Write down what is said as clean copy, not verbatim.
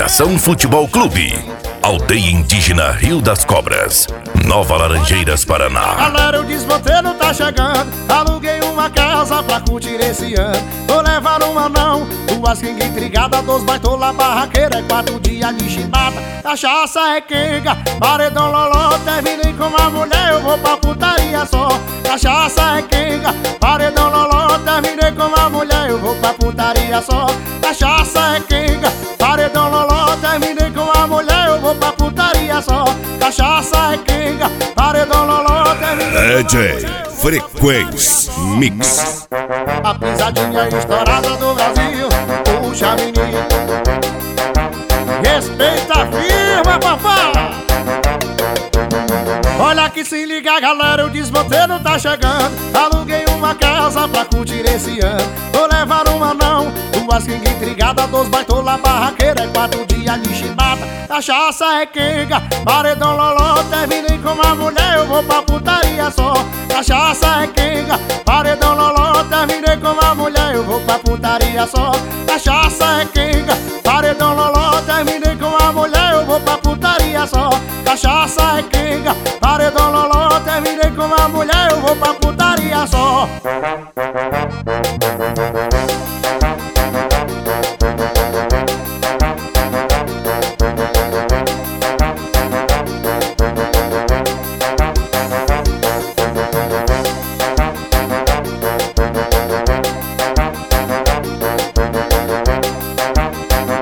Associação Futebol Clube. Aldeia Indígena Rio das Cobras, Nova Laranjeiras, Paraná. Galera, o desmonteiro tá chegando. Aluguei uma casa pra curtir esse ano. Vou levar um anão, duas quenga intrigada, dois baitola barraqueira, 4 dias de chibata. Cachaça é quenga, paredão loló. Terminei com uma mulher, eu vou pra putaria só. Cachaça é quenga, paredão loló. Terminei com uma mulher, eu vou pra putaria só. Cachaça é quenga, paredão loló. Terminei com uma mulher, eu vou pra putaria só. Cachaça é quenga, paredão loló. DJ Frequência Mix. A pisadinha estourada do Brasil. Puxa, menino, respeita a firma, papai. Olha que se liga, galera, o desmonteiro tá chegando. Aluguei uma casa pra curtir esse ano. Vou levar um anão, duas quenga intrigada, dois baitola barraqueira, 4 dias de chibata. Cachaça é quenga, paredão loló. Terminei com uma mulher, eu vou pra putaria só. Cachaça é quenga, paredão loló. Terminei com uma mulher, eu vou pra putaria só. Cachaça é quenga, paredão loló. Terminei com uma mulher, eu vou pra putaria só. Cachaça é quenga, paredão loló. Terminei com uma mulher, eu vou pra putaria só.